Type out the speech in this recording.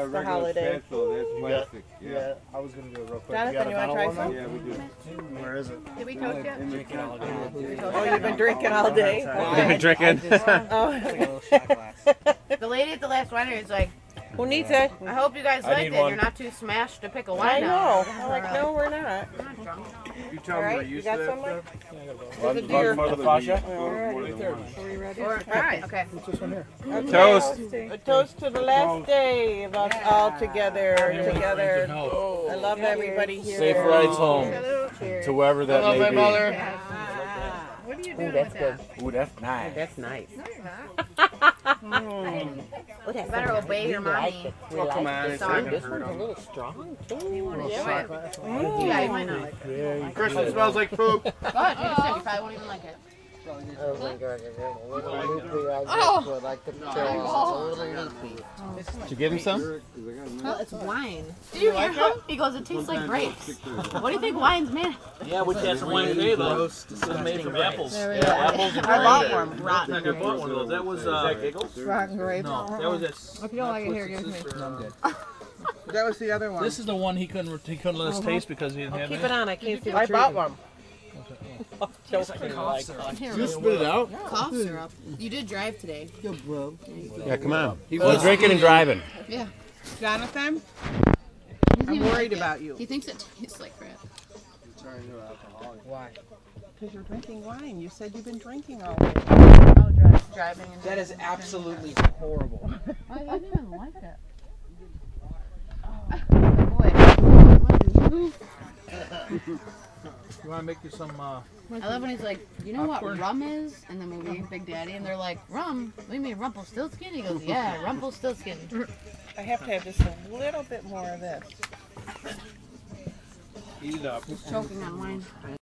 it's the holiday. That's plastic. Yeah, I was gonna do it real quick. Jonathan, you want to try some? Yeah, we do. Where is it? Did we toast yet? Drinking all day. Oh, you've been drinking all day? Been drinking. Oh. Like a little shot glass. The lady at the last winery is like, Who needs it? I hope you guys I liked need it. one. You're not too smashed to pick a I wine know. out. I'm like, no, we're not. I'm not drunk. You tell All me right, what you you got said. some, Mike? One, The deer. one for the fascia. Are we ready? Or fries. Okay. What's this one here? Okay. Toast. A toast to the last day of us all together. I love everybody here. Safe rides home to wherever that may be. What are you doing with that? Ooh, that's nice. That's nice. You better obey your mommy. Oh, come on. It's not This gonna one's a hurt little strong too. Shot glass. Yeah, you might not like it. Christmas smells like food. Go ahead, take a sip. You probably won't even like it. Oh my god, it's a little loopy. I just like the tail. It's a little loopy. Did you give him some? Well, it's wine. Did you hear him? He goes, it tastes like grapes. What do you think wine's made? Yeah, we had some wine today though. This is made from apples. There we Yeah, go. apples and I bought cranberry. one. Rotten I bought one of those. That was Giggles? Rotten grapes. no, that was at. If you don't like it, here, give it to me. That was the other one. This is the one he couldn't let us taste because he didn't have Keep any. it on. I can't see the I tree. bought one. Here, Just spit it out. cough syrup. You did drive today. Yeah, come on. Well, drinking and driving. Yeah. Jonathan, I'm worried about you. He thinks it tastes like crap. Why? Because you're drinking wine. You said you've been drinking all day. Oh, driving. And That is absolutely horrible. I didn't even like it. Oh, boy. You want to make you some? I love when he's like, you know what rum is in the movie Big Daddy? And they're like, rum? What do you mean Rumpelstiltskin? He goes, yeah, Rumpelstiltskin. I have to have just a little bit more of this. Eat it up. Choking on wine.